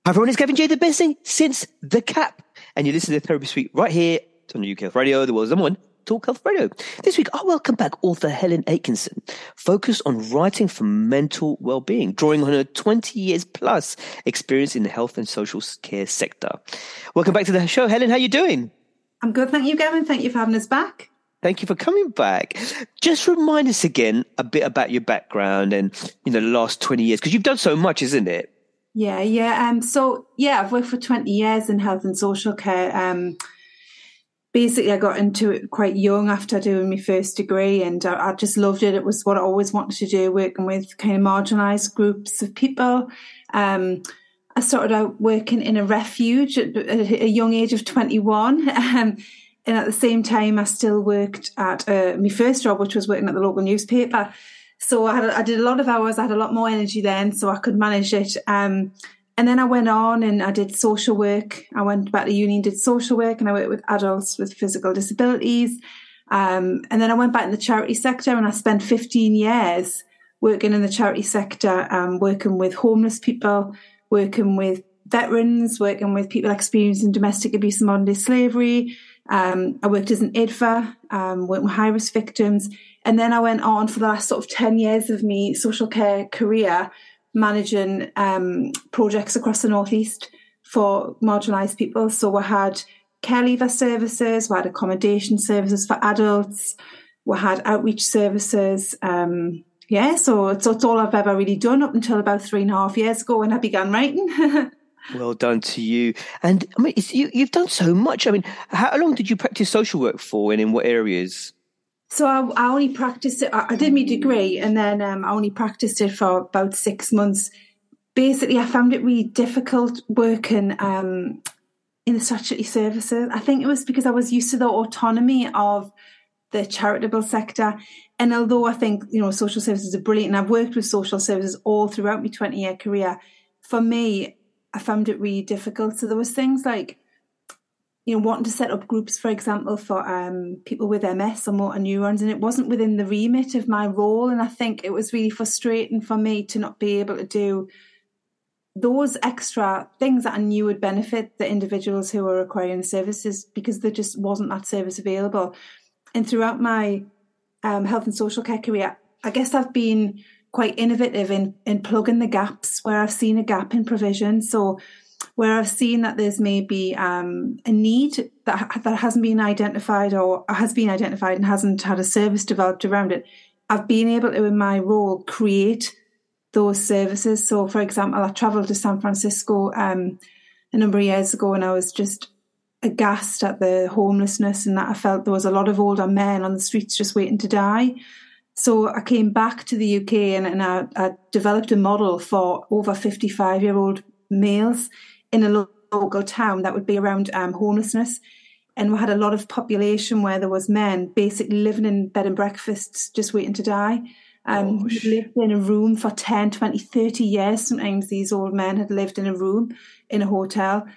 Hi everyone, it's Gavin J, the best thing since the cap. And you listen to Therapy Suite right here on the UK Health Radio, the world's number one talk health radio. This week, I welcome back author Helen Atkinson, focused on writing for mental well-being, drawing on her 20 years plus experience in the health and social care sector. Welcome back to the show, Helen. How are you doing? I'm good, thank you, Gavin. Thank you for having us back. Thank you for coming back. Just remind us again a bit about your background and, the last 20 years, because you've done so much, isn't it? Yeah. I've worked for 20 years in health and social care. Basically, I got into it quite young after doing my first degree, and I just loved it. It was what I always wanted to do, working with kind of marginalised groups of people. I started out working in a refuge at a young age of 21. And at the same time, I still worked at my first job, which was working at the local newspaper. So I did a lot of hours. I had a lot more energy then, so I could manage it. And then I went on and I did social work. I went back to uni and did social work, and I worked with adults with physical disabilities. And then I went back in the charity sector, and I spent 15 years working in the charity sector, working with homeless people, working with veterans, working with people experiencing domestic abuse and modern day slavery. I worked as an IDFA, working with high-risk victims. And then I went on for the last sort of 10 years of my social care career, managing projects across the Northeast for marginalised people. So we had care leaver services, we had accommodation services for adults, we had outreach services. So it's all I've ever really done up until about 3.5 years ago when I began writing. Well done to you. And I mean, you've done so much. I mean, how long did you practice social work for, and in what areas? So I only practiced it. I did my degree, and then I only practiced it for about 6 months. Basically, I found it really difficult working in the statutory services. I think it was because I was used to the autonomy of the charitable sector. And although I think, social services are brilliant, and I've worked with social services all throughout my 20-year career, for me, I found it really difficult. So there was things like, wanting to set up groups, for example, for people with MS or motor neurons, and it wasn't within the remit of my role. And I think it was really frustrating for me to not be able to do those extra things that I knew would benefit the individuals who were requiring the services, because there just wasn't that service available. And throughout my health and social care career, I guess I've been quite innovative in plugging the gaps where I've seen a gap in provision. So where I've seen that there's maybe a need that hasn't been identified, or has been identified and hasn't had a service developed around it, I've been able to, in my role, create those services. So, for example, I travelled to San Francisco a number of years ago, and I was just aghast at the homelessness, and that I felt there was a lot of older men on the streets just waiting to die. So I came back to the UK and I developed a model for over 55-year-old males in a local town that would be around homelessness. And we had a lot of population where there was men basically living in bed and breakfasts just waiting to die. Lived in a room for 10, 20, 30 years. Sometimes these old men had lived in a room in a hotel.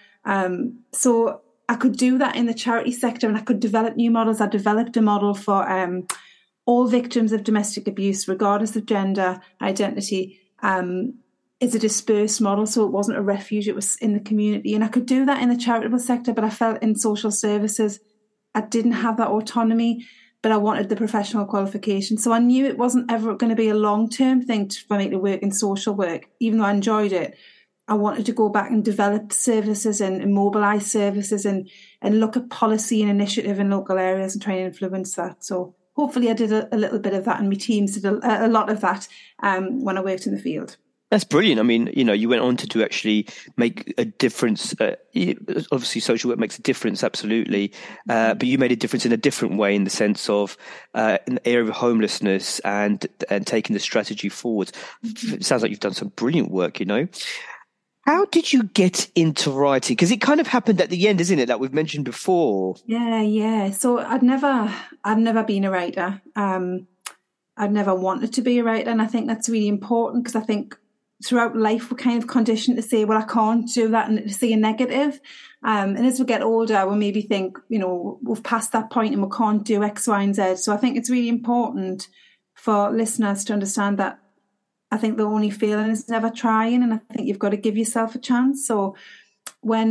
So I could do that in the charity sector, and I could develop new models. I developed a model for all victims of domestic abuse, regardless of gender identity. It's a dispersed model, so it wasn't a refuge, it was in the community. And I could do that in the charitable sector, but I felt in social services I didn't have that autonomy, but I wanted the professional qualification. So I knew it wasn't ever going to be a long-term thing for me to work in social work. Even though I enjoyed it, I wanted to go back and develop services and mobilise services and look at policy and initiative in local areas and try and influence that. So hopefully I did a little bit of that, and my teams did a lot of that when I worked in the field. That's brilliant. I mean, you went on to actually make a difference. Obviously, social work makes a difference, absolutely. But you made a difference in a different way, in the sense of in the area of homelessness and taking the strategy forward. It sounds like you've done some brilliant work, How did you get into writing? Because it kind of happened at the end, isn't it? That we've mentioned before. Yeah. So I've never been a writer. I've never wanted to be a writer, and I think that's really important, because I think throughout life we're kind of conditioned to say, well, I can't do that, and to see a negative. And as we get older, we maybe think, we've passed that point and we can't do X, Y, and Z. So I think it's really important for listeners to understand that I think the only feeling is never trying, and I think you've got to give yourself a chance. So when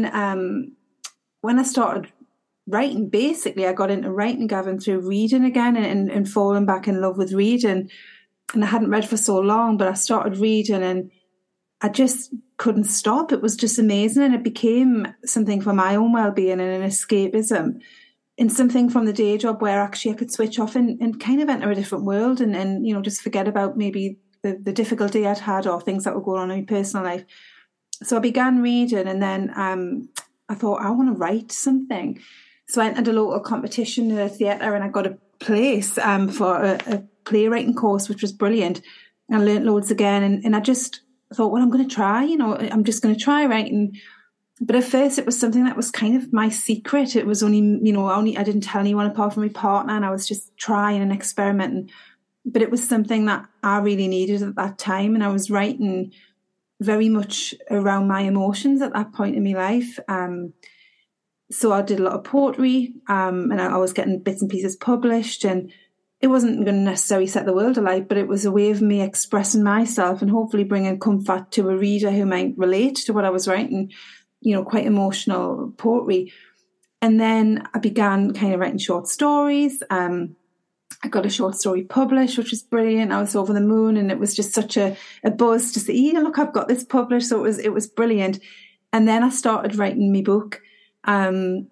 I started writing, basically I got into writing, Gavin, through reading again, and falling back in love with reading. And I hadn't read for so long, but I started reading and I just couldn't stop. It was just amazing. And it became something for my own well-being and an escapism, and something from the day job where actually I could switch off and kind of enter a different world and just forget about maybe the difficulty I'd had or things that were going on in my personal life. So I began reading, and then I thought, I want to write something. So I entered a local competition in a theatre, and I got a place for a playwriting course, which was brilliant. I learnt loads again, and I just thought, well, I'm going to try, I'm just going to try writing. But at first it was something that was kind of my secret. It was only I didn't tell anyone apart from my partner, and I was just trying and experimenting. But it was something that I really needed at that time, and I was writing very much around my emotions at that point in my life. So I did a lot of poetry, and I was getting bits and pieces published, and it wasn't going to necessarily set the world alight, but it was a way of me expressing myself and hopefully bringing comfort to a reader who might relate to what I was writing, quite emotional poetry. And then I began kind of writing short stories. I got a short story published, which was brilliant. I was over the moon, and it was just such a buzz to say, yeah, look, I've got this published. So it was brilliant. And then I started writing my book. And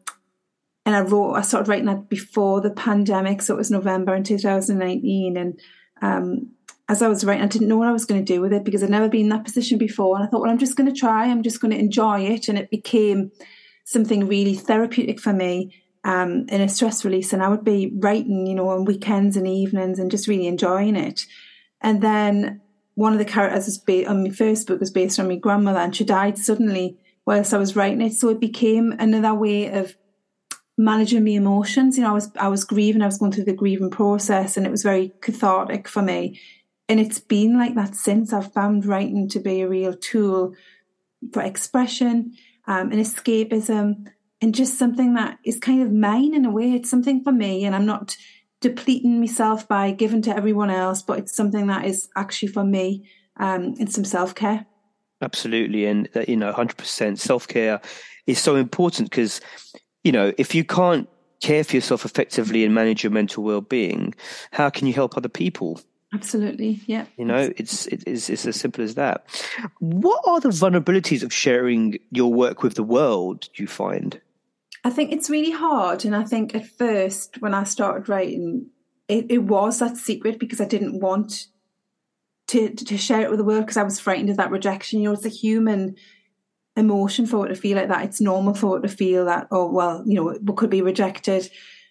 I started writing that before the pandemic. So it was November in 2019. And as I was writing, I didn't know what I was going to do with it because I'd never been in that position before. And I thought, well, I'm just going to try. I'm just going to enjoy it. And it became something really therapeutic for me, in a stress release. And I would be writing, on weekends and evenings and just really enjoying it. And then one of the characters on my first book was based on my grandmother, and she died suddenly whilst I was writing it. So it became another way of managing my emotions. I was grieving, I was going through the grieving process, and it was very cathartic for me. And it's been like that since. I've found writing to be a real tool for expression, and escapism, and just something that is kind of mine in a way. It's something for me, and I'm not depleting myself by giving to everyone else, but it's something that is actually for me, and some self-care. Absolutely. And 100% self-care is so important because if you can't care for yourself effectively and manage your mental well-being, how can you help other people? Absolutely. Yeah. It's as simple as that. What are the vulnerabilities of sharing your work with the world, do you find? I think it's really hard. And I think at first when I started writing, it was that secret because I didn't want to share it with the world because I was frightened of that rejection. It's a human emotion for it to feel like that. It's normal for it to feel that, oh, well, it could be rejected.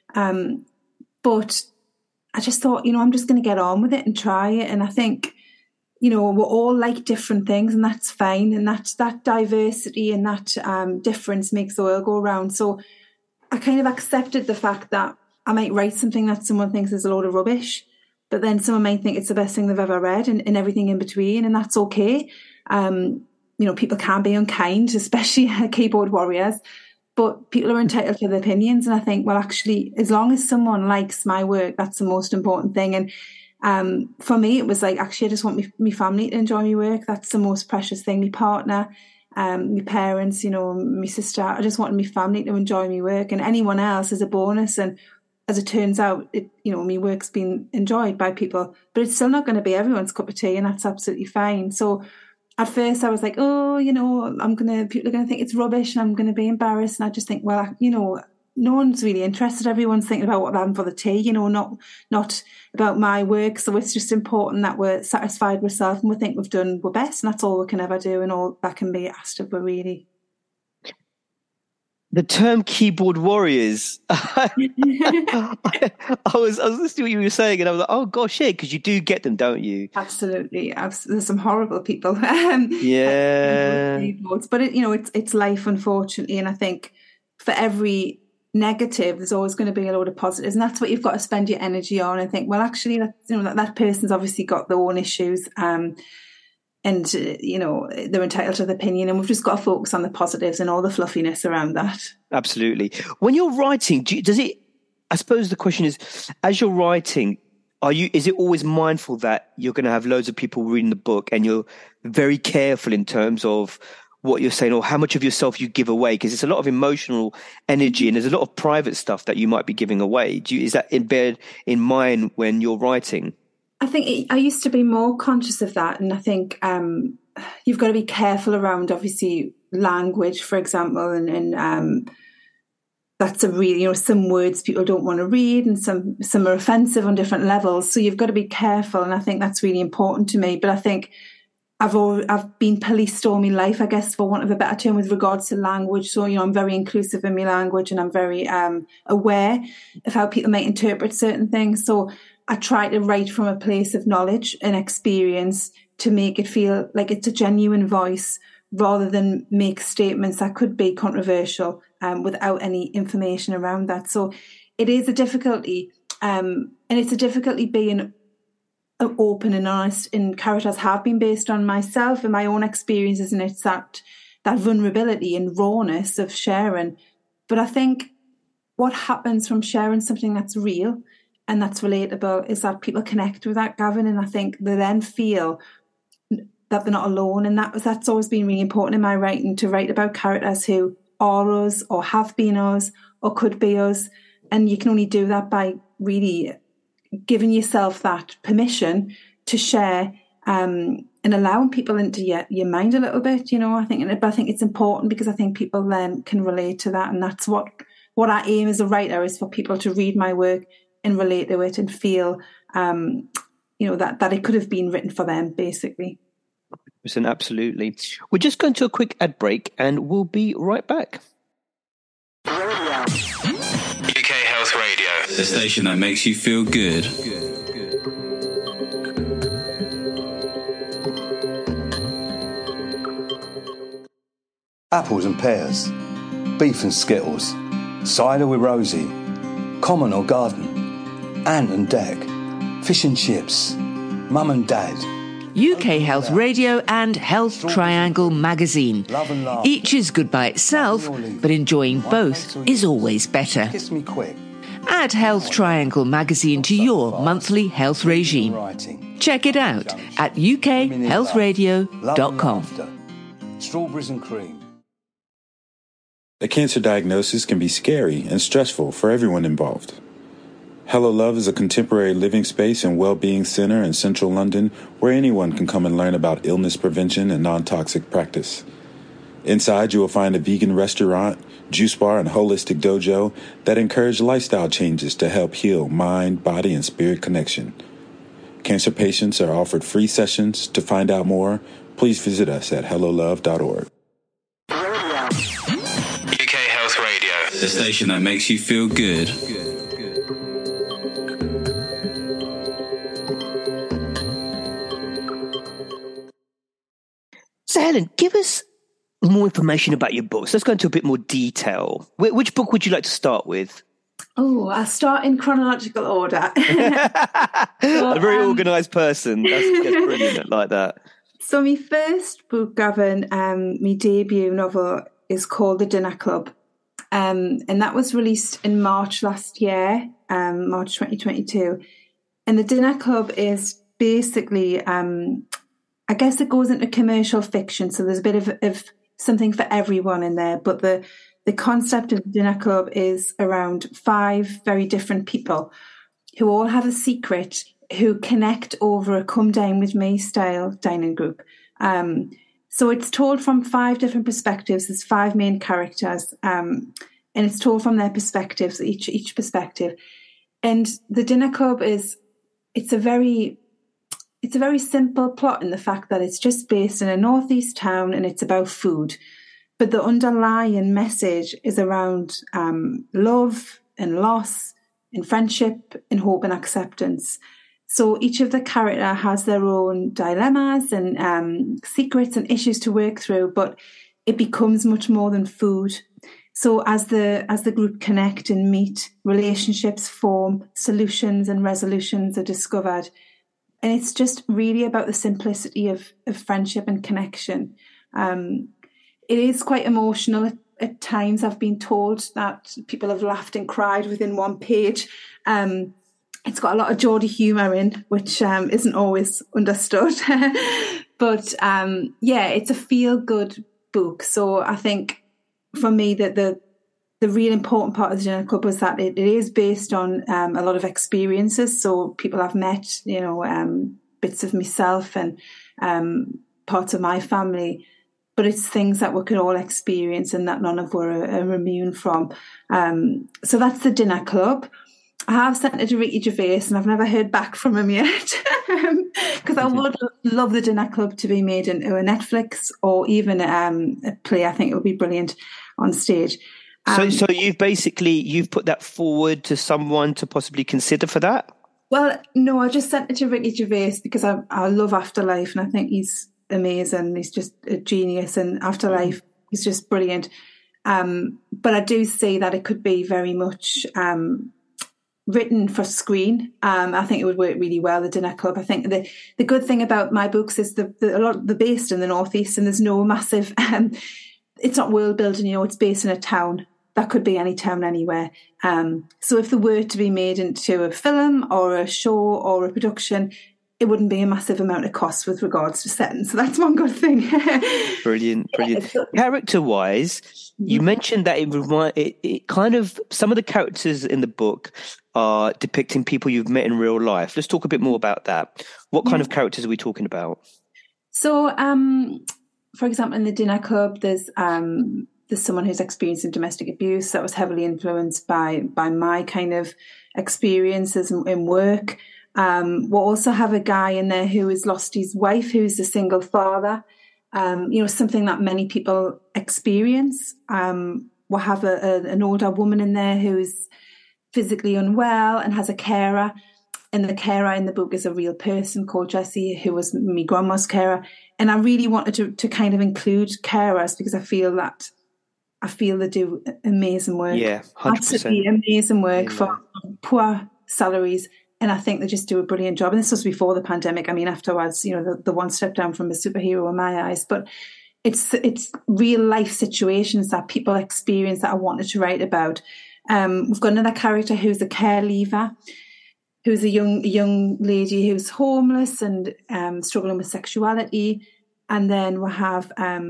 But I just thought, I'm just going to get on with it and try it. And I think, we're all like different things, and that's fine. And that diversity and that difference makes the world go round. So I kind of accepted the fact that I might write something that someone thinks is a load of rubbish, but then someone might think it's the best thing they've ever read, and everything in between. And that's okay. People can be unkind, especially keyboard warriors, but people are entitled to their opinions. And I think, well, actually, as long as someone likes my work, that's the most important thing. And for me, it was like, actually, I just want my family to enjoy my work. That's the most precious thing. My partner, my parents, my sister. I just wanted my family to enjoy my work, and anyone else is a bonus. And as it turns out, my work's been enjoyed by people, but it's still not going to be everyone's cup of tea, and that's absolutely fine. So at first I was like, oh, people are going to think it's rubbish and I'm going to be embarrassed. And I just think, well, no one's really interested. Everyone's thinking about what they're having for the tea, not about my work. So it's just important that we're satisfied with self and we think we've done our best, and that's all we can ever do, and all that can be asked of us, really. The term keyboard warriors, I was listening to what you were saying, and I was like, oh gosh, yeah, because you do get them, don't you? Absolutely. There's some horrible people. Yeah. But it's life, unfortunately. And I think for every negative, there's always going to be a load of positives, and that's what you've got to spend your energy on. And think, well, actually, that person's obviously got their own issues. And, they're entitled to the opinion, and we've just got to focus on the positives and all the fluffiness around that. Absolutely. When you're writing, I suppose the question is, as you're writing, Is it always mindful that you're going to have loads of people reading the book and you're very careful in terms of what you're saying or how much of yourself you give away? Because it's a lot of emotional energy and there's a lot of private stuff that you might be giving away. Is that embedded in mind when you're writing? I think I used to be more conscious of that. And I think you've got to be careful around, obviously, language, for example, and that's a really, some words people don't want to read and some are offensive on different levels. So you've got to be careful. And I think that's really important to me. But I think I've been policed all my life, I guess, for want of a better term, with regards to language. So, I'm very inclusive in my language and I'm very aware of how people might interpret certain things. So I try to write from a place of knowledge and experience to make it feel like it's a genuine voice rather than make statements that could be controversial without any information around that. So it is a difficulty, and it's a difficulty being open and honest, and characters have been based on myself and my own experiences, and it's that vulnerability and rawness of sharing. But I think what happens from sharing something that's real and that's relatable is that people connect with that, Gavin, and I think they then feel that they're not alone. And that's always been really important in my writing, to write about characters who are us or have been us or could be us. And you can only do that by really giving yourself that permission to share and allowing people into your mind a little bit, I think it's important because I think people then can relate to that. And that's what I aim as a writer, is for people to read my work and relate to it and feel, that it could have been written for them, basically. Absolutely. We're just going to a quick ad break and we'll be right back. UK Health Radio, the station that makes you feel good. Apples and pears, beef and skittles, cider with Rosie, common or garden, ant and deck, fish and chips, mum and dad. UK Health Radio and Health Triangle magazine. Each is good by itself, but enjoying both is always better. Kiss me quick. Add Health Triangle magazine to your monthly health regime. Check it out at ukhealthradio.com. Strawberries and cream. A cancer diagnosis can be scary and stressful for everyone involved. Hello Love is a contemporary living space and well-being center in central London where anyone can come and learn about illness prevention and non-toxic practice. Inside, you will find a vegan restaurant, juice bar, and holistic dojo that encourage lifestyle changes to help heal mind, body, and spirit connection. Cancer patients are offered free sessions. To find out more, please visit us at hellolove.org. UK Health Radio, the station that makes you feel good. So Helen, give us more information about your books. Let's go into a bit more detail. Which book would you like to start with? Oh, I'll start in chronological order. A very organised person. That's brilliant. I like that. So my first book, Gavin, my debut novel, is called The Dinner Club. And that was released in March last year, March 2022. And The Dinner Club is basically, I guess it goes into commercial fiction. So there's a bit of something for everyone in there. But the concept of The Dinner Club is around 5 very different people who all have a secret, who connect over a come dine with me style dining group. So it's told from 5 different perspectives. There's 5 main characters, and it's told from their perspectives, each perspective. And The Dinner Club it's a very simple plot in the fact that it's just based in a northeast town and it's about food. But the underlying message is around love and loss and friendship and hope and acceptance. So each of the character has their own dilemmas and secrets and issues to work through, but it becomes much more than food. So as the group connect and meet, relationships form, solutions and resolutions are discovered. And it's just really about the simplicity of friendship and connection. It is quite emotional at times. I've been told that people have laughed and cried within one page. It's got a lot of Geordie humour in, which isn't always understood. But it's a feel-good book. So I think for me that the real important part of the Dinner Club was that it is based on a lot of experiences. So people I've met, bits of myself and parts of my family, but it's things that we could all experience and that none of us are immune from. So that's the Dinner Club. I have sent it to Ricky Gervais and I've never heard back from him yet, because I would love the Dinner Club to be made into a Netflix or even a play. I think it would be brilliant on stage. So you've put that forward to someone to possibly consider for that? Well, no, I just sent it to Ricky Gervais because I love Afterlife and I think he's amazing. He's just a genius, and Afterlife is just brilliant. But I do see that it could be very much written for screen. I think it would work really well, the Dinner Club. I think the good thing about my books is they're based in the Northeast, and there's no massive it's not world building, it's based in a town. That could be any town anywhere. So if they were to be made into a film or a show or a production, it wouldn't be a massive amount of cost with regards to setting. So that's one good thing. Brilliant. Character-wise, you mentioned that it kind of, some of the characters in the book are depicting people you've met in real life. Let's talk a bit more about that. What kind of characters are we talking about? So, for example, in the Dinner Club, there's someone who's experiencing domestic abuse that was heavily influenced by my kind of experiences in work. We'll also have a guy in there who has lost his wife, who's a single father. Something that many people experience. We'll have an older woman in there who is physically unwell and has a carer. And the carer in the book is a real person called Jessie, who was my grandma's carer. And I really wanted to kind of include carers because I feel they do amazing work. Yeah, 100%. Absolutely amazing work for poor salaries. And I think they just do a brilliant job. And this was before the pandemic. I mean, afterwards, the one step down from a superhero in my eyes. But it's real life situations that people experience that I wanted to write about. We've got another character who's a care leaver, who's a young lady who's homeless and struggling with sexuality. And then we'll have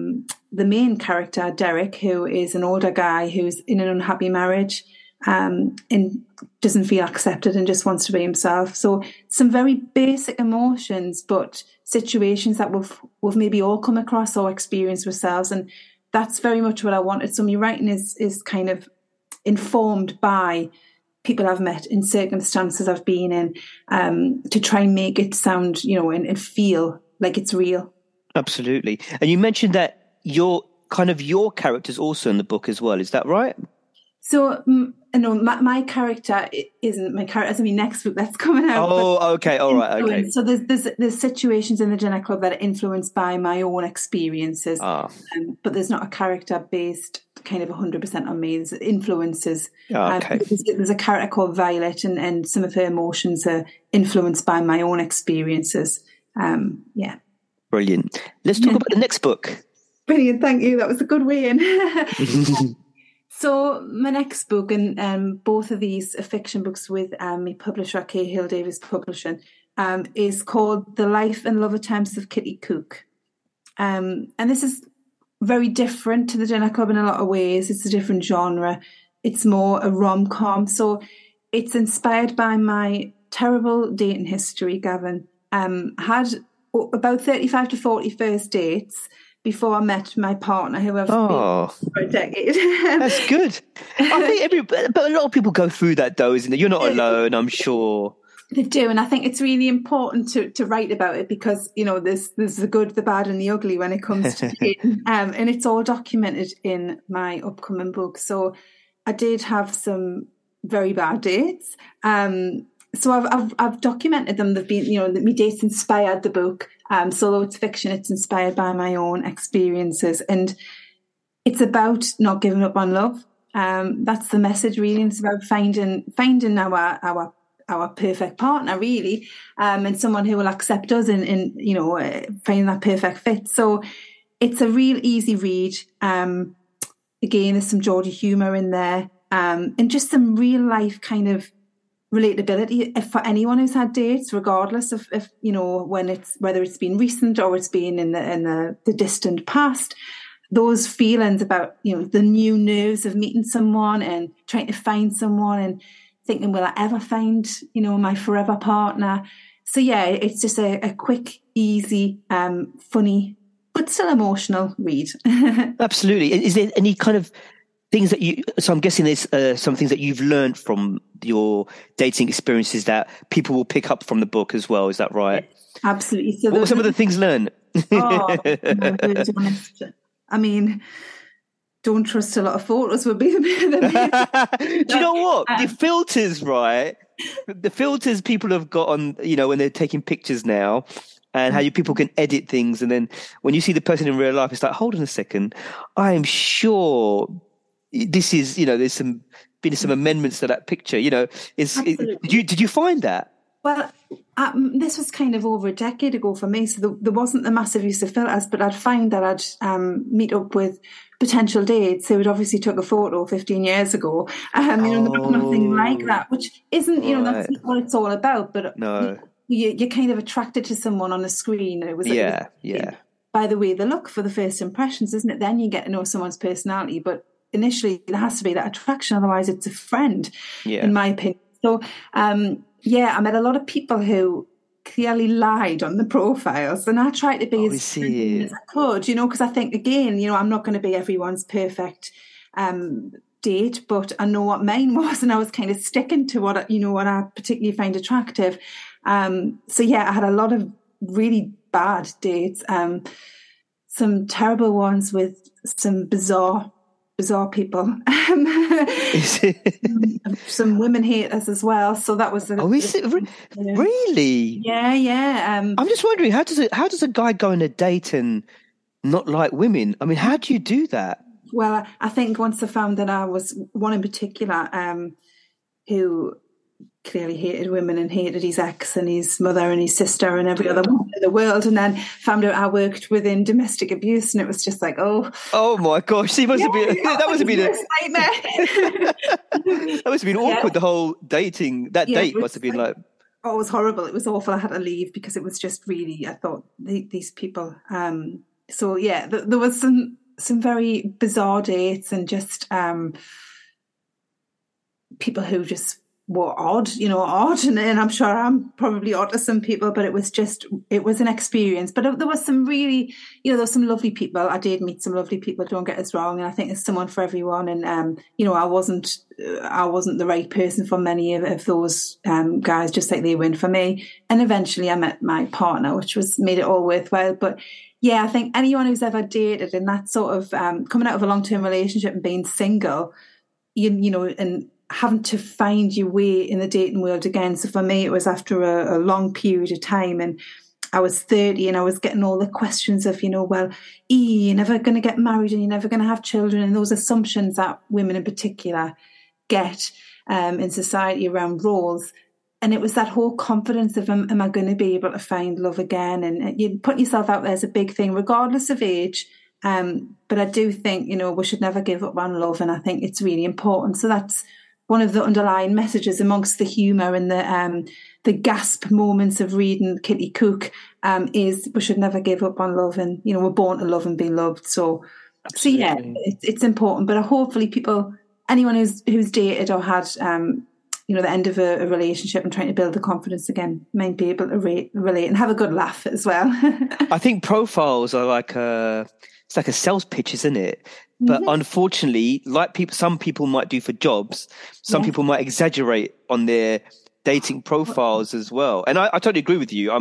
the main character, Derek, who is an older guy who's in an unhappy marriage and doesn't feel accepted and just wants to be himself. So some very basic emotions, but situations that we've maybe all come across or experienced ourselves. And that's very much what I wanted. So my writing is kind of informed by people I've met in circumstances I've been in, to try and make it sound, and feel like it's real. Absolutely. And you mentioned that your character's also in the book as well. Is that right? So, no, my character isn't my character. I mean, next book that's coming out. Oh, okay. All right. Okay. So there's situations in the Dinner Club that are influenced by my own experiences. But there's not a character based kind of 100% on me. There's influences. Okay. There's a character called Violet and some of her emotions are influenced by my own experiences. Yeah. Brilliant. Let's talk about the next book. Brilliant. Thank you. That was a good way in. So my next book, and both of these are fiction books with my publisher, Cahill Davis Publishing, is called The Life and Love Attempts of Kitty Cook. And this is very different to the Dinner Club in a lot of ways. It's a different genre. It's more a rom-com. So it's inspired by my terrible dating history, Gavin. Had about 35 to 40 first dates before I met my partner, who I've been for a decade. That's good. I think but a lot of people go through that though, isn't it? You're not alone, I'm sure. They do, and I think it's really important to write about it because, there's the good, the bad and the ugly when it comes to dating. And it's all documented in my upcoming book. So I did have some very bad dates. So I've documented them. They've been, my dates inspired the book. So though it's fiction, it's inspired by my own experiences, and it's about not giving up on love. That's the message, really. It's about finding our perfect partner, really, and someone who will accept us, and finding that perfect fit. So it's a real easy read. Again, there's some Geordie humour in there, and just some real life kind of relatability for anyone who's had dates, regardless of if, you know, whether it's been recent or it's been in the distant past. Those feelings about, you know, the new nerves of meeting someone and trying to find someone and thinking, will I ever find, you know, my forever partner? So yeah, it's just a quick, easy, funny, but still emotional read. Absolutely. Is there any kind of things that so I'm guessing there's some things that you've learned from your dating experiences that people will pick up from the book as well. Is that right? Absolutely. So what were some of the things learned? I mean, don't trust a lot of photos would be the main. Do you know what? The filters, right? The filters people have got on, you know, when they're taking pictures now, and how people can edit things. And then when you see the person in real life, it's like, hold on a second. I am sure this is, you know, there's been some amendments to that picture. You know, did you find that? Well, this was kind of over a decade ago for me, so there wasn't a massive use of filters, but I'd find that I'd meet up with potential dates who had obviously took a photo 15 years ago. You know, there was nothing like that, which isn't, you know, that's not what it's all about, but no. You're kind of attracted to someone on the screen. It was by the way they look for the first impressions, isn't it? Then you get to know someone's personality, but initially there has to be that attraction, otherwise it's a friend, in my opinion. So, I met a lot of people who clearly lied on the profiles, and I tried to be as as I could, you know, because I think, again, you know, I'm not going to be everyone's perfect date, but I know what mine was, and I was kind of sticking to what I particularly find attractive. I had a lot of really bad dates, some terrible ones with some bizarre people, some women haters as well. So that was really? Yeah. I'm just wondering, how does a guy go on a date and not like women? I mean, how do you do that? Well, I think once I found that I was one in particular who clearly hated women and hated his ex and his mother and his sister and every other woman in the world, and then found out I worked within domestic abuse, and it was just like, oh my gosh, that must have been awkward. The whole dating date must have been like, it was horrible. It was awful. I had to leave because it was just really, I thought these people. There was some very bizarre dates, and just people who just were odd, and I'm sure I'm probably odd to some people, but it was an experience. But there was some really, there was some lovely people. I did meet some lovely people, don't get us wrong, and I think there's someone for everyone. And I wasn't the right person for many of those guys, just like they weren't for me. And eventually I met my partner, which made it all worthwhile. But yeah, I think anyone who's ever dated and that sort of coming out of a long-term relationship and being single, and having to find your way in the dating world again. So for me, it was after a long period of time, and I was 30, and I was getting all the questions of, you're never going to get married and you're never going to have children, and those assumptions that women in particular get in society around roles. And it was that whole confidence of, am I going to be able to find love again? And you put yourself out there is a big thing, regardless of age. But I do think, we should never give up on love, and I think it's really important. So that's one of the underlying messages amongst the humour and the gasp moments of reading Kitty Cook is we should never give up on love, and we're born to love and be loved. So yeah, it's important. But hopefully, anyone who's dated or had the end of a relationship and trying to build the confidence again, might be able to relate and have a good laugh as well. I think profiles are like it's like a sales pitch, isn't it? But unfortunately, some people might do for jobs, some people might exaggerate on their dating profiles as well. And I totally agree with you.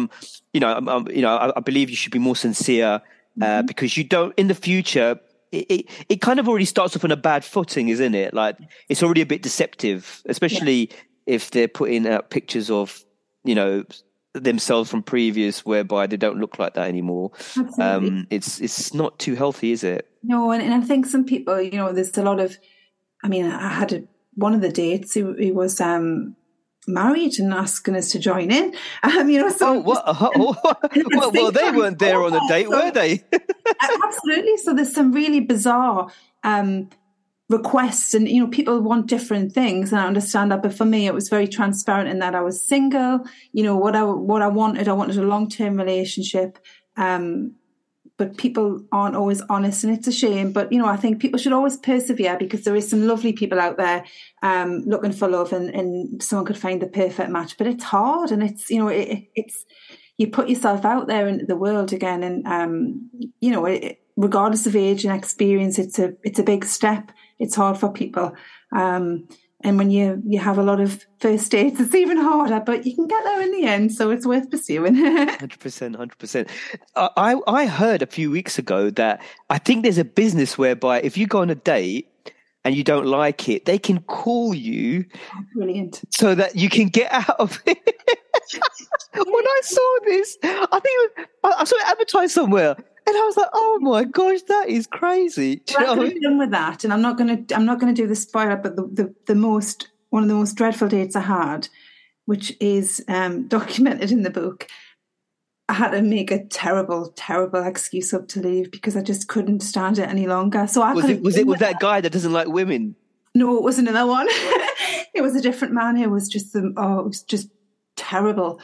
I believe you should be more sincere because you don't, in the future, it kind of already starts off on a bad footing, isn't it? Like, it's already a bit deceptive, especially if they're putting out pictures of, themselves from previous, whereby they don't look like that anymore. It's not too healthy, is it? No, and I think some people, there's a lot of, I had one of the dates who was married and asking us to join in. So well, they weren't there on the date, were they? Absolutely. So there's some really bizarre requests, and people want different things, and I understand that. But for me, it was very transparent in that I was single. What I wanted a long-term relationship. But people aren't always honest, and it's a shame. But, I think people should always persevere, because there is some lovely people out there looking for love, and someone could find the perfect match. But it's hard, and it's, it's you put yourself out there into the world again. And, regardless of age and experience, it's a big step. It's hard for people. And when you have a lot of first dates, it's even harder, but you can get there in the end. So it's worth pursuing. 100%. I heard a few weeks ago that I think there's a business whereby if you go on a date and you don't like it, they can call you. Oh, brilliant. So that you can get out of it. When I saw this, I saw it advertised somewhere. And I was like, "Oh my gosh, that is crazy!" Well, I could have done with that, and I'm not going to do the spoiler. But one of the most dreadful dates I had, which is documented in the book, I had to make a terrible, terrible excuse up to leave because I just couldn't stand it any longer. So was it with that guy that doesn't like women? No, it was another one. It was a different man who was just it was just terrible.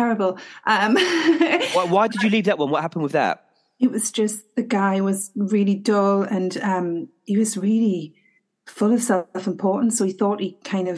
Why did you leave that one? What happened with that? It was just the guy was really dull, and he was really full of self-importance. So he thought he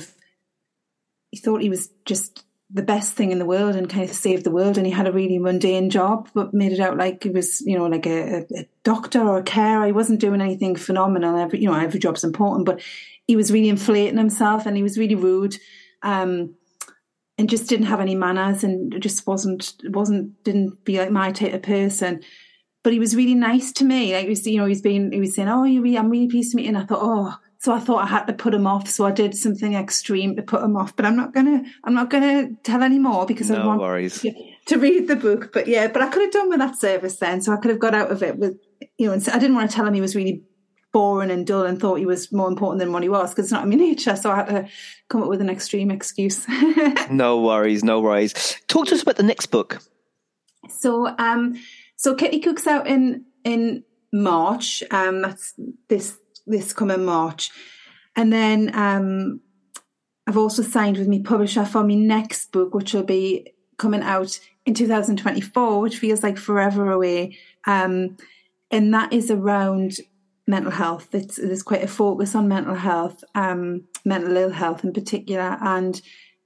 was just the best thing in the world and kind of saved the world. And he had a really mundane job, but made it out like he was, like a doctor or a carer. He wasn't doing anything phenomenal. Every job's important, but he was really inflating himself, and he was really rude, and just didn't have any manners, and just didn't be like my type of person. But he was really nice to me. Like, he was saying, "Oh, I'm really pleased to meet you." And I thought, so I thought I had to put him off. So I did something extreme to put him off. But I'm not gonna tell any more because I want to read the book. But yeah, but I could have done with that service then. So I could have got out of it with, and I didn't want to tell him he was really boring and dull and thought he was more important than what he was, because it's not in my nature. So I had to come up with an extreme excuse. No worries. Talk to us about the next book. So Kitty Cook's out in March. That's this coming March. And then I've also signed with my publisher for my next book, which will be coming out in 2024, which feels like forever away. And that is around mental health. There's quite a focus on mental health, mental ill health in particular, and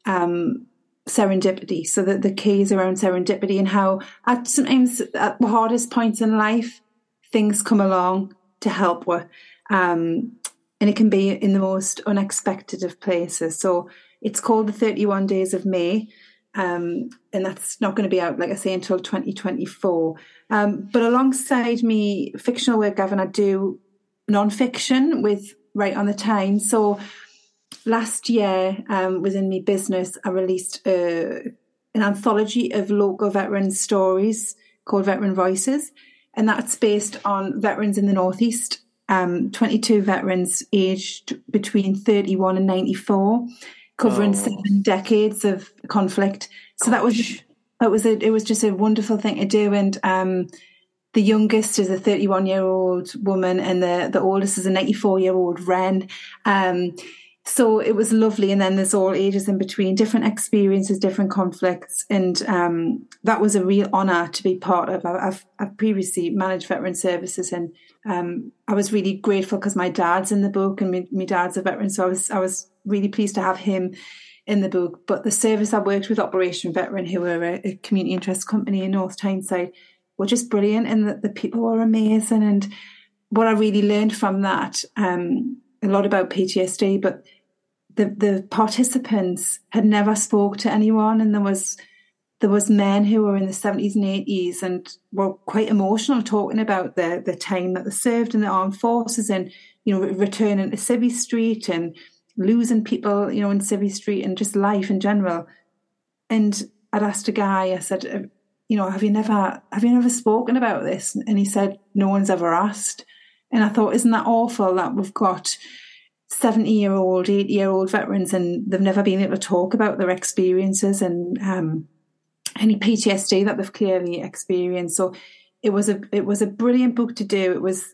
serendipity. So that the key is around serendipity, and how sometimes at the hardest points in life, things come along to help with. And it can be in the most unexpected of places. So it's called The 31 Days of May. And that's not going to be out, like I say, until 2024. But alongside me fictional work, Gavin, I do non-fiction with Right on the Time. So last year, within my business, I released an anthology of local veteran stories called Veteran Voices. And that's based on veterans in the Northeast, 22 veterans aged between 31 and 94, covering 7 decades of conflict. So it was just a wonderful thing to do. And the youngest is a 31-year-old woman, and the oldest is a 94-year-old Wren. So it was lovely. And then there's all ages in between, different experiences, different conflicts. And that was a real honour to be part of. I've previously managed veteran services, and I was really grateful because my dad's in the book, and my dad's a veteran. So I was really pleased to have him in the book. But the service I worked with, Operation Veteran, who were a community interest company in North Tyneside, were just brilliant, and the people were amazing. And what I really learned from that, a lot about PTSD, but the participants had never spoke to anyone, and there was men who were in the 70s and 80s and were quite emotional talking about the time that they served in the armed forces, and returning to Civvy Street and losing people in Civvy Street, and just life in general. And I'd asked a guy, I said, have you never spoken about this? And he said, no one's ever asked. And I thought, isn't that awful that we've got 70-year-old, 80-year-old veterans, and they've never been able to talk about their experiences and any PTSD that they've clearly experienced. So it was a brilliant book to do. It was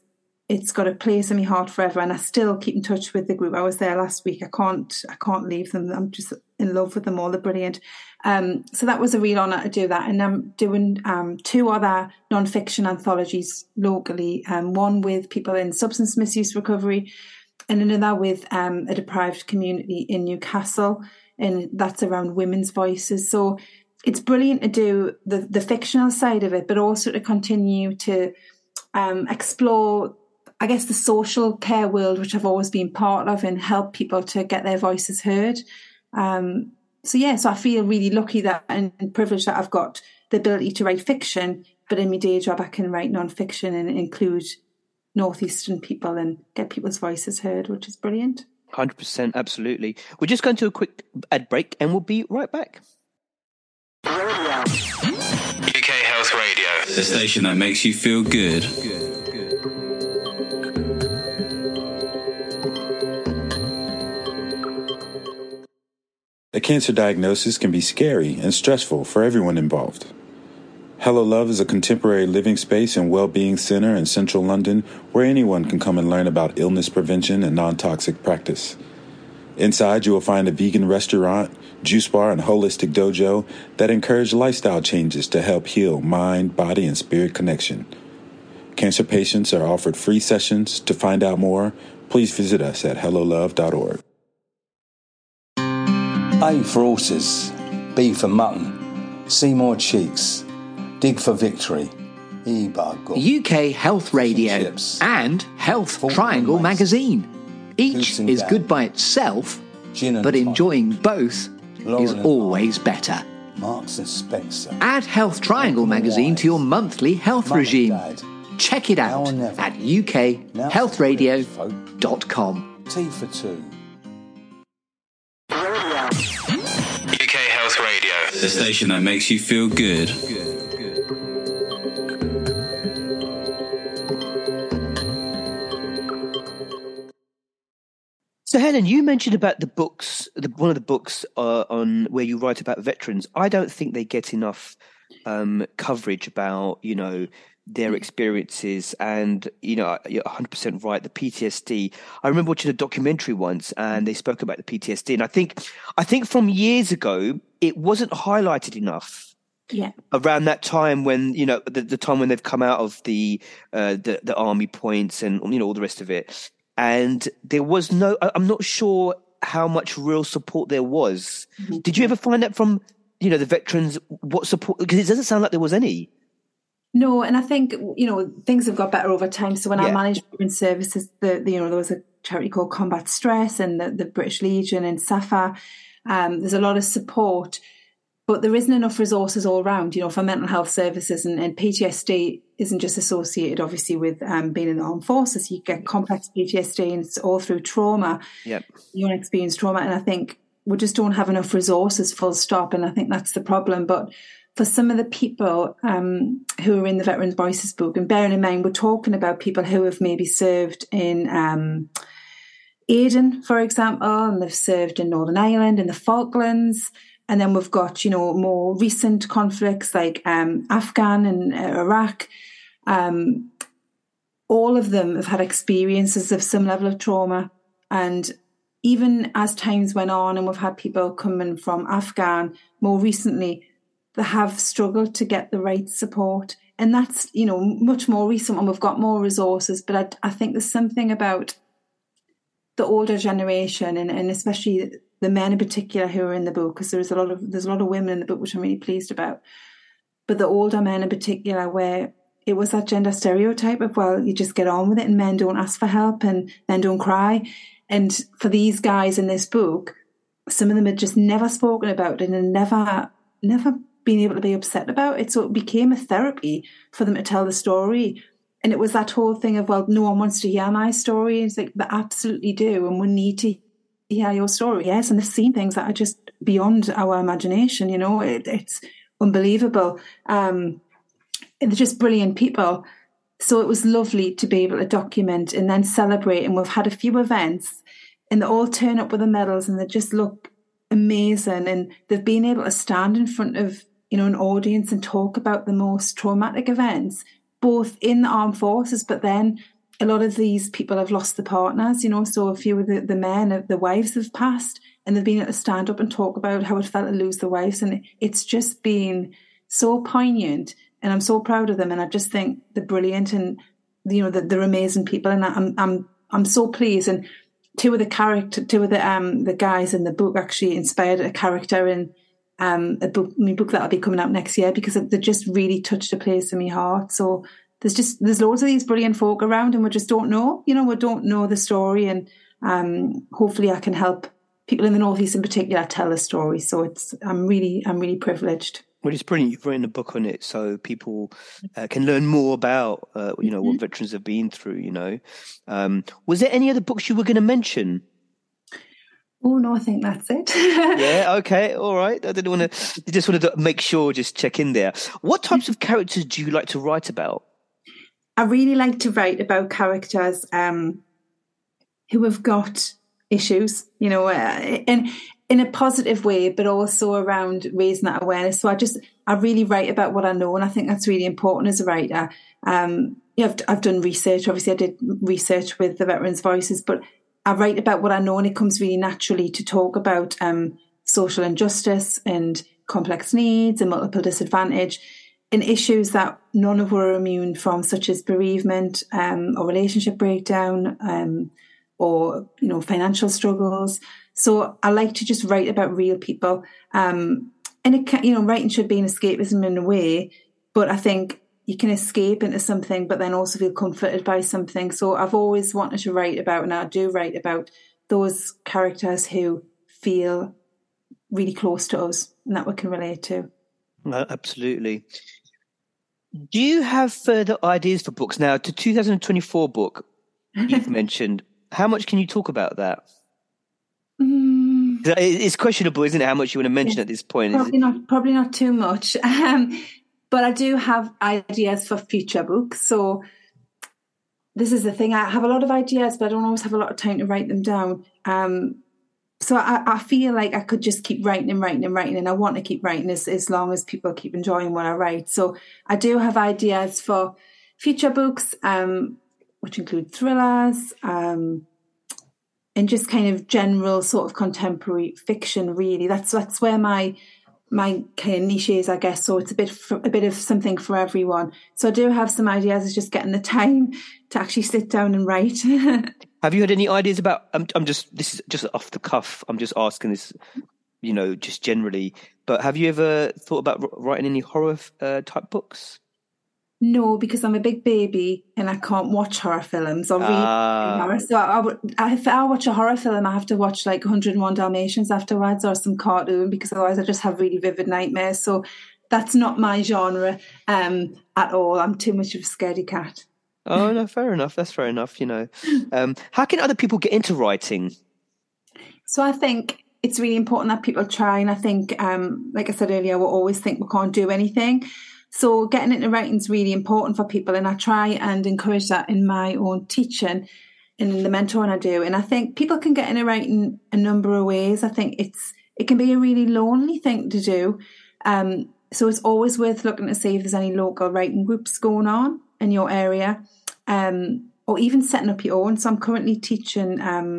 it's got a place in my heart forever, and I still keep in touch with the group. I was there last week. I can't leave them. I'm just in love with them all. They're brilliant. So that was a real honour to do that. And I'm doing 2 other non-fiction anthologies locally, one with people in substance misuse recovery and another with a deprived community in Newcastle, and that's around women's voices. So it's brilliant to do the fictional side of it, but also to continue to explore, I guess, the social care world, which I've always been part of, and help people to get their voices heard. So I feel really lucky that and privileged that I've got the ability to write fiction, but in my day job I can write non-fiction and include Northeastern people and get people's voices heard, which is brilliant. 100%, absolutely. We're just going to a quick ad break and we'll be right back. UK Health Radio, the station that makes you feel good. A cancer diagnosis can be scary and stressful for everyone involved. Hello Love is a contemporary living space and well-being center in central London where anyone can come and learn about illness prevention and non-toxic practice. Inside, you will find a vegan restaurant, juice bar, and holistic dojo that encourage lifestyle changes to help heal mind, body, and spirit connection. Cancer patients are offered free sessions. To find out more, please visit us at hellolove.org. A for horses, B for mutton, C more cheeks, dig for victory, E by God. UK Health Radio and Health Triangle magazine. Each is good by itself, but enjoying both is always better. Marks and Spencer. Add Health Triangle magazine to your monthly health regime. Check it out at ukhealthradio.com. T for 2. UK Health Radio, the station that makes you feel good. So, Helen, you mentioned about the books, one of the books on where you write about veterans. I don't think they get enough coverage about, their experiences, and you're 100% right. The PTSD. I remember watching a documentary once, and they spoke about the PTSD, and I think from years ago it wasn't highlighted enough. Yeah. Around that time when the time when they've come out of the army points and all the rest of it. And there was I'm not sure how much real support there was. Mm-hmm. Did you ever find out from, the veterans what support? Because it doesn't sound like there was any. No, and I think, things have got better over time. So when I managed veteran services, there was a charity called Combat Stress and the British Legion and SAFA. There's a lot of support, but there isn't enough resources all around, for mental health services, and PTSD isn't just associated, obviously, with being in the armed forces. You get complex PTSD, and it's all through trauma. Yep. You want to experience trauma, and I think we just don't have enough resources, full stop, and I think that's the problem. But for some of the people who are in the Veterans Voices book, and bearing in mind, we're talking about people who have maybe served in Aden, for example, and they've served in Northern Ireland, in the Falklands. And then we've got, more recent conflicts like Afghan and Iraq. All of them have had experiences of some level of trauma. And even as times went on and we've had people coming from Afghan more recently, they have struggled to get the right support. And that's, much more recent when we've got more resources. But I think there's something about the older generation and especially the men in particular who are in the book, because there's a lot of women in the book, which I'm really pleased about. But the older men in particular, where it was that gender stereotype of, well, you just get on with it and men don't ask for help and men don't cry. And for these guys in this book, some of them had just never spoken about it and never been able to be upset about it. So it became a therapy for them to tell the story. And it was that whole thing of, well, no one wants to hear my story. It's like, they absolutely do. And we need to hear your story. Yes. And they've seen things that are just beyond our imagination. It's unbelievable. And they're just brilliant people. So it was lovely to be able to document and then celebrate. And we've had a few events and they all turn up with the medals and they just look amazing. And they've been able to stand in front of, an audience and talk about the most traumatic events, both in the armed forces, but then a lot of these people have lost their partners, so a few of the men, the wives have passed, and they've been able to stand up and talk about how it felt to lose their wives. And it's just been so poignant, and I'm so proud of them. And I just think they're brilliant, and, they're amazing people. And I'm so pleased. And two of the guys in the book actually inspired a character in my book that'll be coming out next year, because they just really touched a place in my heart. So there's loads of these brilliant folk around, and we just don't know, we don't know the story. And hopefully I can help people in the Northeast in particular tell the story. So I'm really privileged. Well, it's brilliant. You've written a book on it, so people can learn more about, what veterans have been through. Was there any other books you were going to mention? Oh no, I think that's it. Yeah. Okay. All right. I didn't want to. Just wanted to make sure, just check in there. What types of characters do you like to write about? I really like to write about characters who have got issues, in a positive way, but also around raising that awareness. So I really write about what I know, and I think that's really important as a writer. I've done research. Obviously, I did research with the Veterans Voices, but I write about what I know, and it comes really naturally to talk about social injustice and complex needs and multiple disadvantage, and issues that none of us are immune from, such as bereavement or relationship breakdown or financial struggles. So I like to just write about real people, and it can, writing should be an escapism in a way, but I think you can escape into something, but then also feel comforted by something. So I've always wanted to write about, and I do write about, those characters who feel really close to us and that we can relate to. Absolutely. Do you have further ideas for books? Now, the 2024 book you've mentioned, how much can you talk about that? It's questionable, isn't it, how much you want to mention at this point? Probably not too much. But I do have ideas for future books. So this is the thing. I have a lot of ideas, but I don't always have a lot of time to write them down. So I feel like I could just keep writing, and I want to keep writing as long as people keep enjoying what I write. So I do have ideas for future books, which include thrillers, and just kind of general sort of contemporary fiction, really. That's where my kind of niche is, I guess. So it's a bit of something for everyone. So I do have some ideas. It's just getting the time to actually sit down and write. Have you had any ideas about? This is just off the cuff. I'm just asking this, just generally. But have you ever thought about writing any horror type books? No, because I'm a big baby and I can't watch horror films or read horror. So if I watch a horror film, I have to watch like 101 Dalmatians afterwards, or some cartoon, because otherwise I just have really vivid nightmares. So that's not my genre at all. I'm too much of a scaredy cat. Oh, no, fair enough. That's fair enough, How can other people get into writing? So I think it's really important that people try. And I think, like I said earlier, we always think we can't do anything. So getting into writing is really important for people, and I try and encourage that in my own teaching and in the mentoring I do. And I think people can get into writing a number of ways. I think it can be a really lonely thing to do. So it's always worth looking to see if there's any local writing groups going on in your area, or even setting up your own. So I'm currently teaching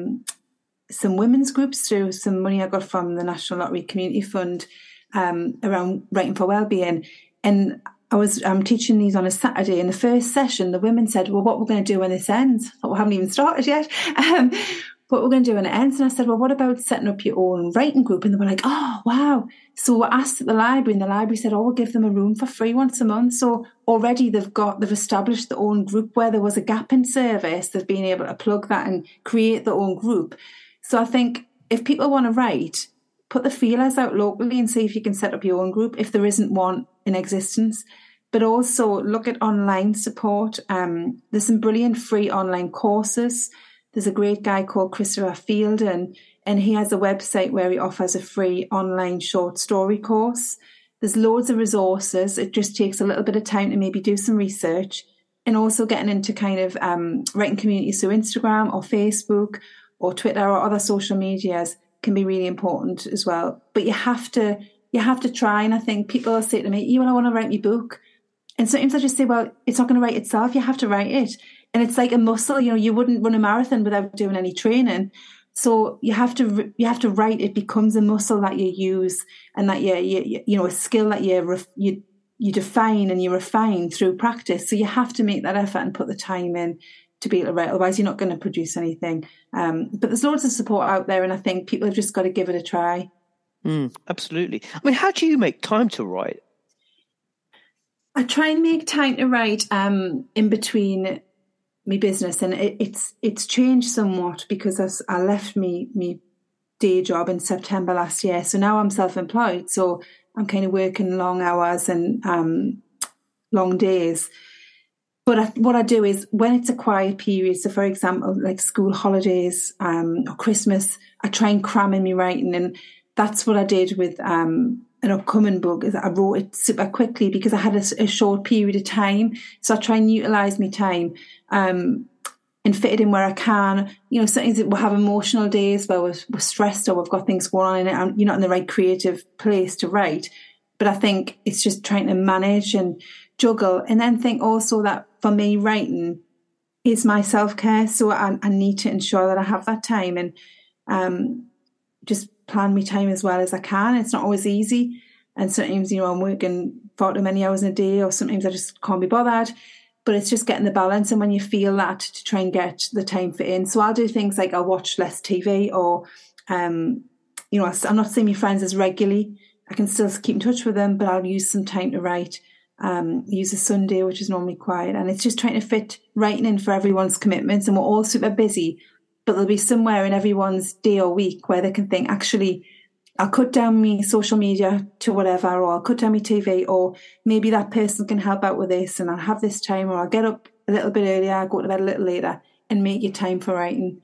some women's groups through some money I got from the National Lottery Community Fund around writing for wellbeing. And I'm teaching these on a Saturday. In the first session, the women said, well, what we're going to do when this ends? We haven't even started yet. What we're going to do when it ends. And I said, well, what about setting up your own writing group? And they were like, oh, wow. So we asked at the library, and the library said, oh, we'll give them a room for free once a month. So already they've established their own group where there was a gap in service. They've been able to plug that and create their own group. So I think if people want to write, put the feelers out locally and see if you can set up your own group if there isn't one in existence. But also look at online support. There's some brilliant free online courses. There's a great guy called Christopher Fielden, and he has a website where he offers a free online short story course. There's loads of resources. It just takes a little bit of time to maybe do some research, and also getting into kind of writing communities through Instagram or Facebook or Twitter or other social medias can be really important as well. But you have to try. And I think people say to me, I want to write my book. And sometimes I just say, well, it's not going to write itself. You have to write it. And it's like a muscle, you wouldn't run a marathon without doing any training. So you have to write. It becomes a muscle that you use, and that you a skill that you define and you refine through practice. So you have to make that effort and put the time in to be able to write. Otherwise, you're not going to produce anything. But there's loads of support out there, and I think people have just got to give it a try. Absolutely. I mean, how do you make time to write? I try and make time to write in between my business, and it's changed somewhat because I left me day job in September last year. So now I'm self-employed. So I'm kind of working long hours and long days. But what I do is when it's a quiet period, so for example, like school holidays or Christmas, I try and cram in my writing. And that's what I did with an upcoming book. Is I wrote it super quickly because I had a short period of time. So I try and utilise my time and fit it in where I can. Sometimes we'll have emotional days where we're stressed or we've got things going on and you're not in the right creative place to write. But I think it's just trying to manage and juggle, and then think also that for me, writing is my self-care. So I need to ensure that I have that time and just plan my time as well as I can. It's not always easy. And sometimes, I'm working far too many hours in a day, or sometimes I just can't be bothered. But it's just getting the balance. And when you feel that, to try and get the time fit in. So I'll do things like I'll watch less TV, or, I'm not seeing my friends as regularly. I can still keep in touch with them, but I'll use some time to write. Use a Sunday, which is normally quiet. And it's just trying to fit writing in for everyone's commitments. And we're all super busy, but there'll be somewhere in everyone's day or week where they can think, actually, I'll cut down my social media to whatever, or I'll cut down my TV, or maybe that person can help out with this and I'll have this time, or I'll get up a little bit earlier, I'll go to bed a little later, and make your time for writing.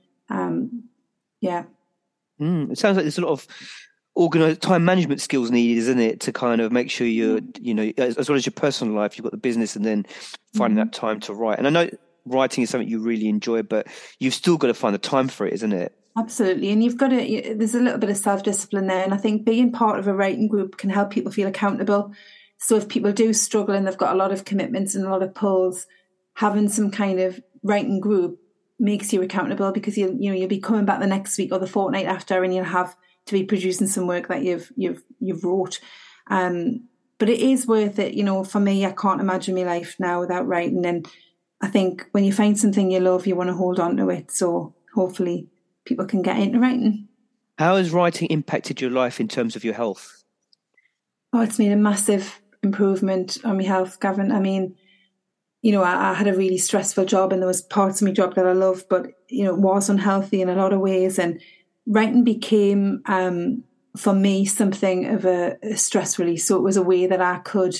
It sounds like there's a lot of organized time management skills needed, isn't it, to kind of make sure you're, as well as your personal life, you've got the business, and then finding that time to write. And I know writing is something you really enjoy, but you've still got to find the time for it, isn't it? Absolutely. And you've got to, there's a little bit of self-discipline there. And I think being part of a writing group can help people feel accountable. So if people do struggle and they've got a lot of commitments and a lot of pulls, having some kind of writing group makes you accountable, because you'll be coming back the next week or the fortnight after, and you'll have to be producing some work that you've wrote. But it is worth it. For me, I can't imagine my life now without writing. And I think when you find something you love, you want to hold on to it. So hopefully people can get into writing. How has writing impacted your life in terms of your health? Oh, it's made a massive improvement on my health, Gavin. I mean, I had a really stressful job, and there was parts of my job that I loved, but, it was unhealthy in a lot of ways. And writing became, for me, something of a stress release. So it was a way that I could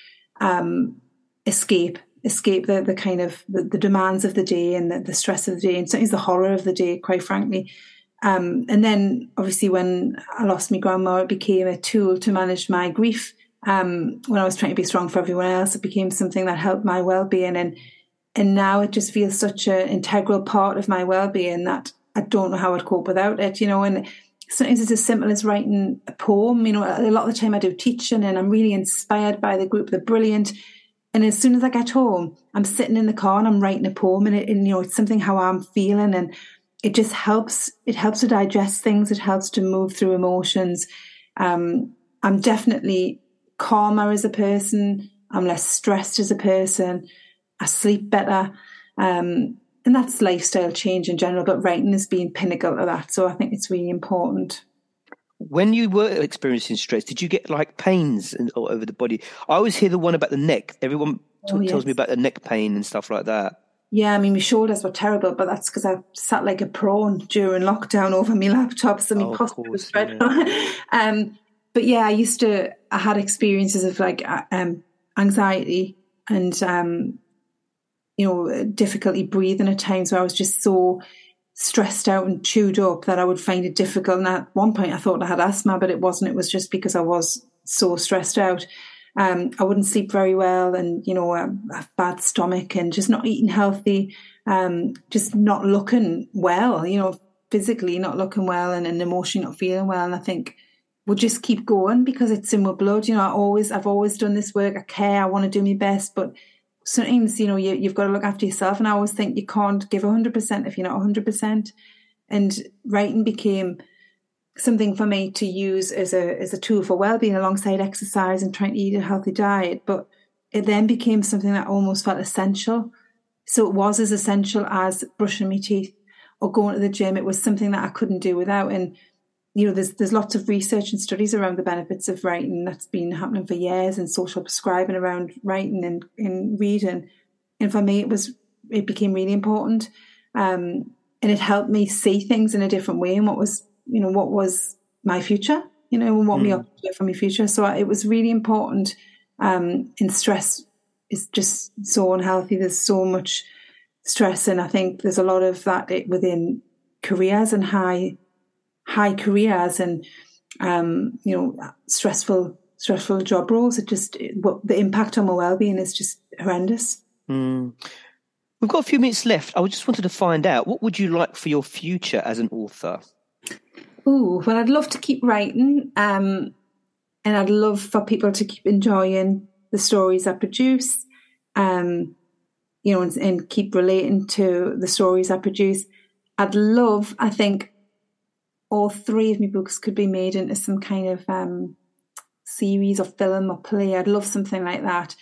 escape the kind of the demands of the day and the stress of the day, and sometimes the horror of the day, quite frankly. And then obviously when I lost my grandma, it became a tool to manage my grief. When I was trying to be strong for everyone else, it became something that helped my well-being. And now it just feels such an integral part of my well-being that I don't know how I'd cope without it, and sometimes it's as simple as writing a poem. A lot of the time I do teaching and I'm really inspired by the group. They're brilliant. And as soon as I get home, I'm sitting in the car and I'm writing a poem, and it's something how I'm feeling, and it just helps. It helps to digest things. It helps to move through emotions. I'm definitely calmer as a person. I'm less stressed as a person. I sleep better. And that's lifestyle change in general, but writing has been pinnacle of that. So I think it's really important. When you were experiencing stress, did you get like pains all over the body? I always hear the one about the neck. Everyone tells me about the neck pain and stuff like that. Yeah, I mean, my shoulders were terrible, but that's because I sat like a prawn during lockdown over my laptop, so my posture was dreadful. Yeah. But yeah, I had experiences of like anxiety and difficulty breathing at times, where I was just so stressed out and chewed up that I would find it difficult. And at one point I thought I had asthma, but it wasn't. It was just because I was so stressed out. I wouldn't sleep very well, and, a bad stomach, and just not eating healthy, just not looking well, physically not looking well, and emotionally not feeling well. And I think we'll just keep going because it's in my blood. I've always done this work. I care. I want to do my best, but sometimes, you know, you've got to look after yourself. And I always think you can't give 100% if you're not 100%. And writing became something for me to use as a tool for well-being alongside exercise and trying to eat a healthy diet. But it then became something that almost felt essential. So it was as essential as brushing my teeth or going to the gym. It was something that I couldn't do without. And, you know, there's lots of research and studies around the benefits of writing that's been happening for years, and social prescribing around writing and reading. And for me, it became really important. And it helped me see things in a different way, and what was my future, you know, and what me up for my future. So it was really important. And stress is just so unhealthy. There's so much stress, and I think there's a lot of that within careers and high careers, and you know, stressful job roles. The impact on my well-being is just horrendous. We've got a few minutes left. I just wanted to find out, what would you like for your future as an author? Oh, well, I'd love to keep writing, and I'd love for people to keep enjoying the stories I produce, you know, and keep relating to the stories I produce. I think all 3 of my books could be made into some kind of series or film or play. I'd love something like that.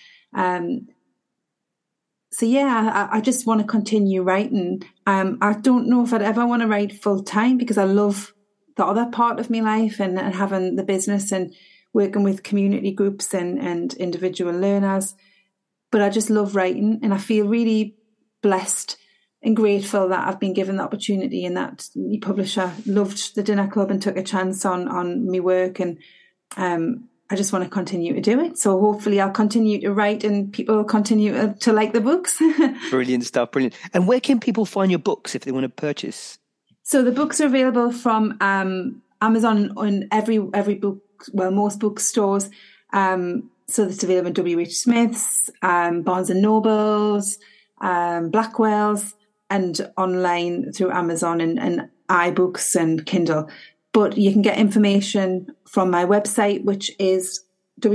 So yeah, I just want to continue writing. I don't know if I'd ever want to write full time, because I love the other part of my life and having the business and working with community groups and individual learners. But I just love writing, and I feel really blessed and grateful that I've been given the opportunity, and that the publisher loved the Dinner Club and took a chance on my work. And I just want to continue to do it. So hopefully I'll continue to write and people will continue to like the books. Brilliant stuff, brilliant. And where can people find your books if they want to purchase? So the books are available from Amazon on every book, well, most bookstores. So it's available in W.H. Smith's, Barnes & Noble's, Blackwell's, and online through Amazon and iBooks and Kindle. But you can get information from my website, which is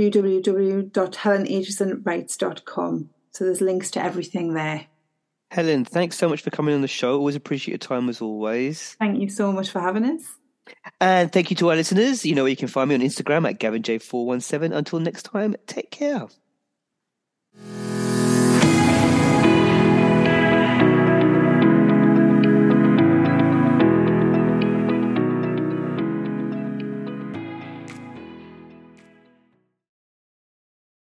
www.helenaitchisonwrites.com. So there's links to everything there. Helen, thanks so much for coming on the show. Always appreciate your time as always. Thank you so much for having us. And thank you to our listeners. You know where you can find me on Instagram at GavinJ417. Until next time, take care.